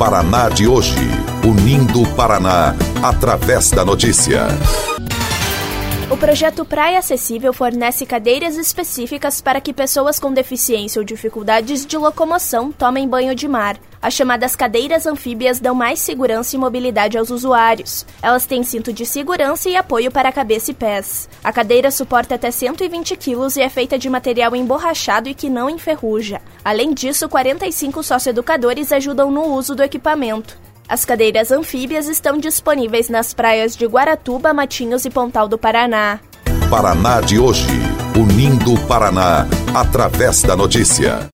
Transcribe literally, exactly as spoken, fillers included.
Paraná de hoje, unindo o Paraná através da notícia. O projeto Praia Acessível fornece cadeiras específicas para que pessoas com deficiência ou dificuldades de locomoção tomem banho de mar. As chamadas cadeiras anfíbias dão mais segurança e mobilidade aos usuários. Elas têm cinto de segurança e apoio para a cabeça e pés. A cadeira suporta até cento e vinte quilos e é feita de material emborrachado e que não enferruja. Além disso, quarenta e cinco socioeducadores ajudam no uso do equipamento. As cadeiras anfíbias estão disponíveis nas praias de Guaratuba, Matinhos e Pontal do Paraná. Paraná de hoje, unindo o Paraná através da notícia.